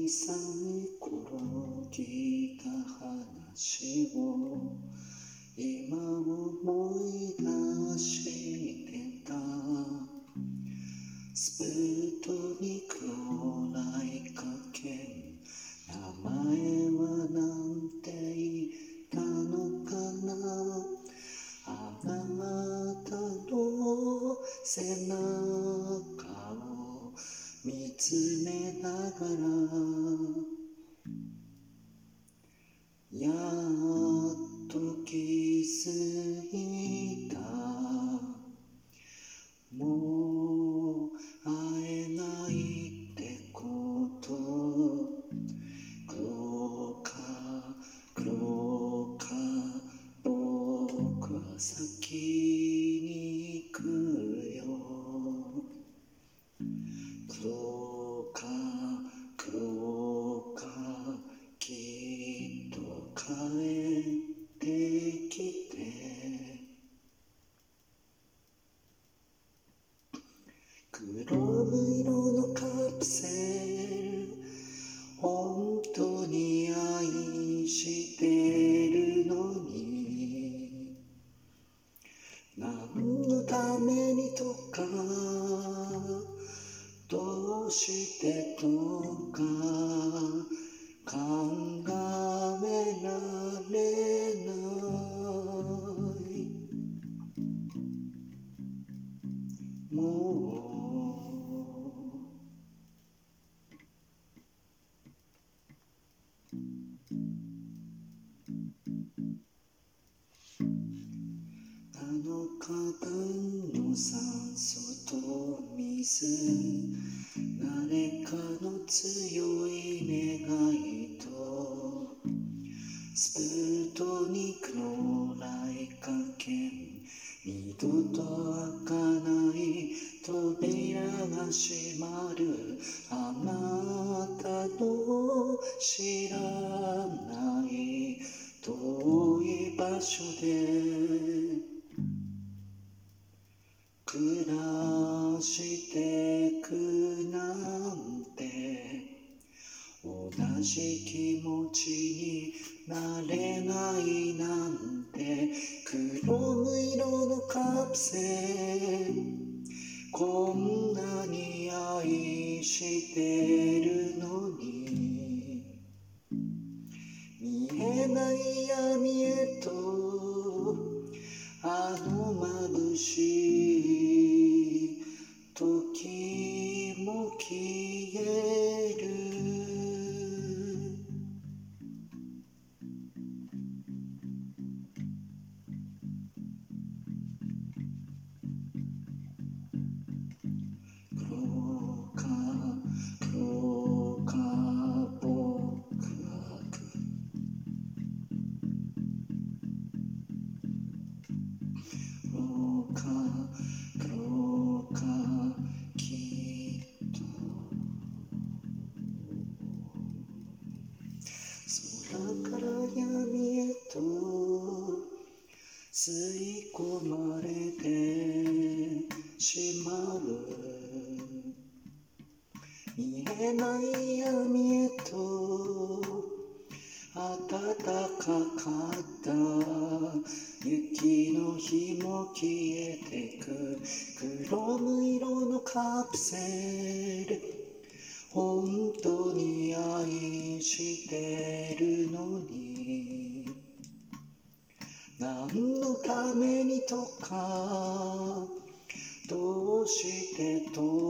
さえ転ぎた話を今思い出してた。スプートニクを来かけ、名前はなんて言ったのかな。あなたの背中を見つめながら、やっと気づいた。もう会えないってこと。黒か僕は先に行くよ。黒かきっと帰ってきて、黒色のカプセル本当に愛してるのに、何のためにとかどうしてとか考えられない。もうあのカバンの酸素と水、誰かの強い願いと、スプートニクの来かけ、二度と開かない扉が閉まる。あなたの知らない遠い場所で暮らしてくなんて、同じ気持ちになれないなんて。黒色のカプセルこんなに愛してるのに、見えない闇へとあの眩しい時も消える。黒か僕は黒かきっと空から闇へと吸い込まれてしまう。見えない闇へと暖かかった雪の日も消えてく。黒色のカプセル本当に愛してるのに、何のためにとかどうしてと